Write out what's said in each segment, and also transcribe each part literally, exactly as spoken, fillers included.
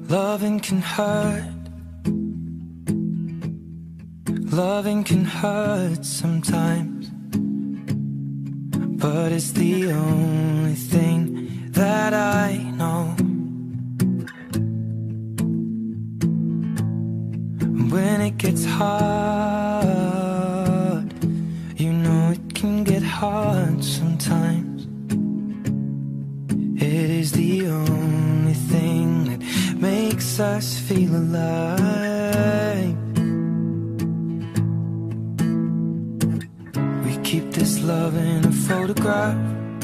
Loving can hurt. Loving can hurt sometimes, but it's the only thing that I know. When it gets hard, you know it can get hard sometimes. It is the only thing that makes us feel alive. We keep this love in a photograph.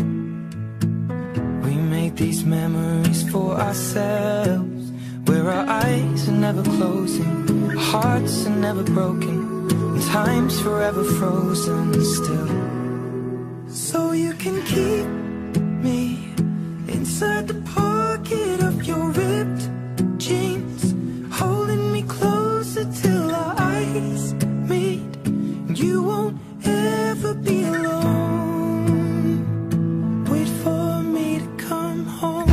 We make these memories for ourselves, where our eyes are never closing, our hearts are never broken, and time's forever frozen still. So you can keep me inside the pocket of your ripped jeans, holding me closer till our eyes meet. You won't ever be alone. Wait for me to come home.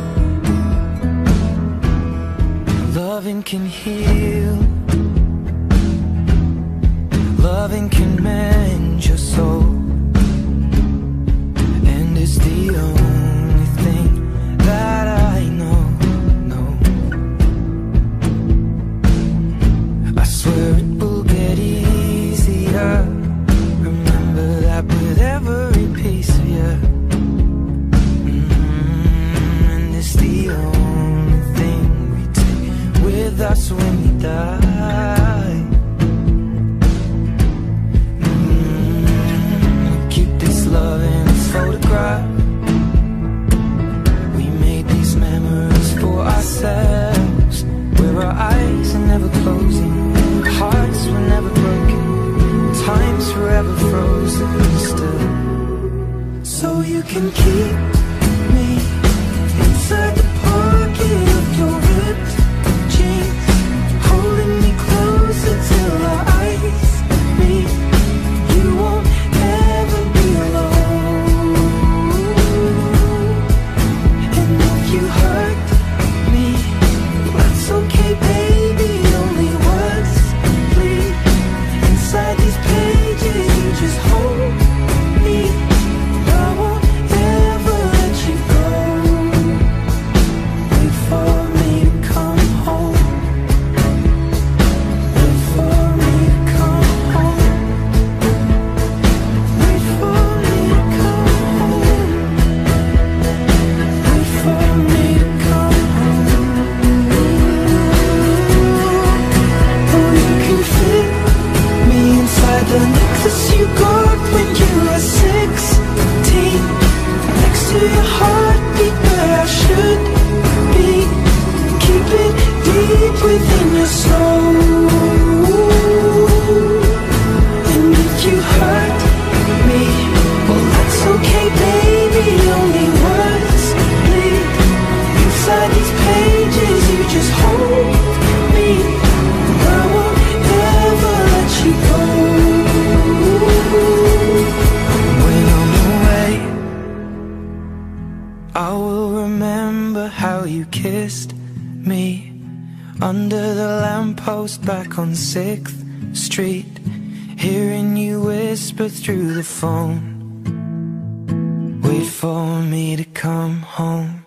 Loving can heal. Loving can mend your soul, and it's the only thing that I know, know. I swear it will get easier. Remember that with every piece of you. Mm-hmm. And it's the only thing we take with us when we die. Mm-hmm. We keep this love in a photograph. Memories for ourselves, where our eyes are never closing, our hearts were never broken, time's forever frozen still. So you can keep me inside the pocket of your ripped jeans, holding me closer till our eyes meet. You won't ever be alone. You hurt me, that's okay, baby. Only words bleed inside these pages. You just hold me. I won't ever let you go. Wait for me to come home. Wait for me to come home. Wait for me to come home. Wait for me. The necklace you got when you were sixteen, next to your heartbeat where I should be. Keep it deep within your soul. And if you hurt me, well that's okay, baby. Only words bleed inside these pages. You just hold me. I won't ever let you go. When I'm away, I will remember how you kissed me under the lamppost back on sixth street, hearing you whisper through the phone. Wait for me to come home.